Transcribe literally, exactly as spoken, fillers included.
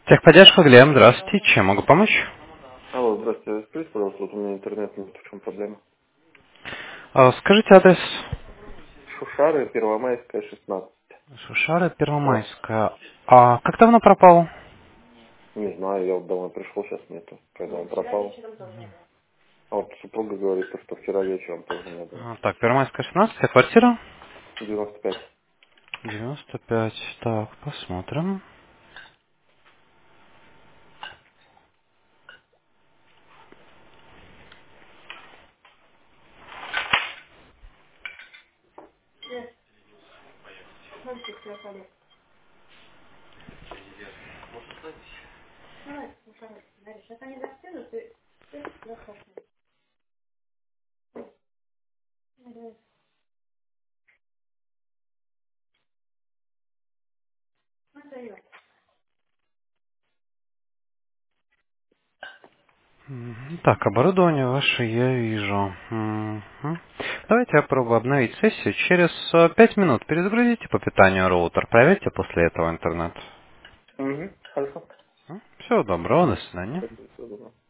Техподдержка, Глеб, здравствуйте. Чем могу помочь? Алло, здравствуйте. Скажите, пожалуйста, вот у меня интернет нет, в чем проблема? А, Скажите адрес. Шушары, Первомайская, шестнадцать. Шушара, О, Первомайская. А как давно пропал? не знаю, я вот домой пришел, сейчас нету. Когда он пропал. А вот супруга говорит, то, что вчера вечером тоже не было. А, Так, Первомайская, шестнадцать, а квартира? девяносто пять. девяносто пять. Так, посмотрим. Мгм. Так, оборудование ваше я вижу. Мгм. Давайте я попробую обновить сессию. Через э, пять минут перезагрузите по питанию роутер. Проверьте после этого интернет. Угу, хорошо. Всего доброго, до свидания. Спасибо, всего доброго.